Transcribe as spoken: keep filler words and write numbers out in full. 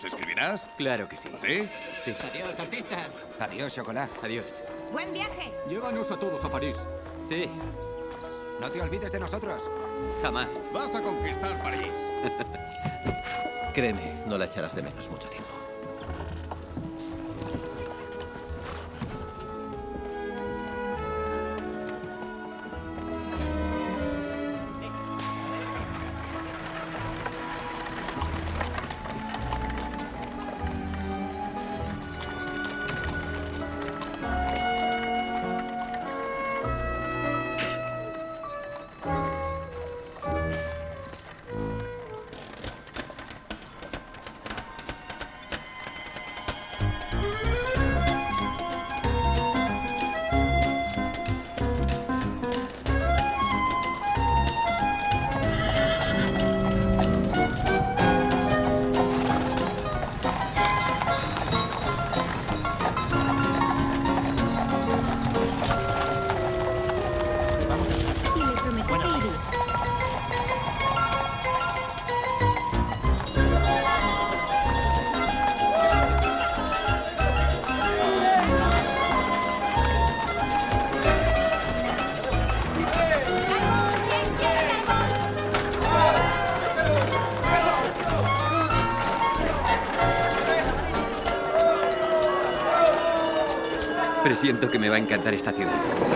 ¿Escribirás? Claro que sí. ¿Sí? Sí. Adiós, artista. Adiós, chocolate. Adiós. ¡Buen viaje! Llévanos a todos a París. Sí, No te olvides de nosotros. jamás. Vas a conquistar París. Créeme, no la echarás de menos mucho tiempo. Y le prometí que iría. ¡Carbón! ¿Quién quiere carbón? Presiento que me va a encantar esta ciudad.